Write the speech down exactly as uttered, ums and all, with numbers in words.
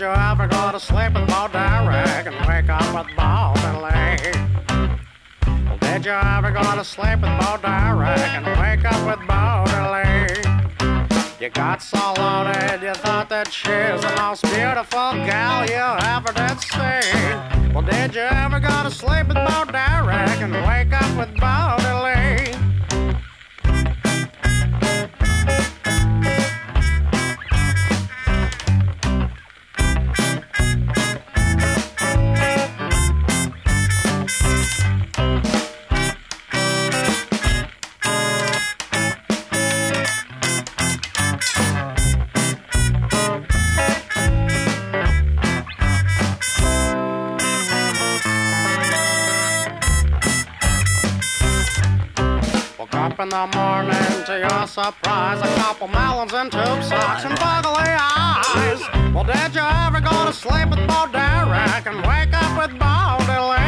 you ever go to sleep with Bo Derek and wake up with Bo Diddley? Well, did you ever go to sleep with Bo Derek and wake up with Bo Diddley? You got so loaded, you thought that she was the most beautiful gal you ever did see. Well, did you ever go to sleep with Bo Derek and wake up with Bo Diddley? Up in the morning, to your surprise, a couple melons and tube socks and buggly eyes. Well, did you ever go to sleep with Bo Derek and wake up with Bo Diddley?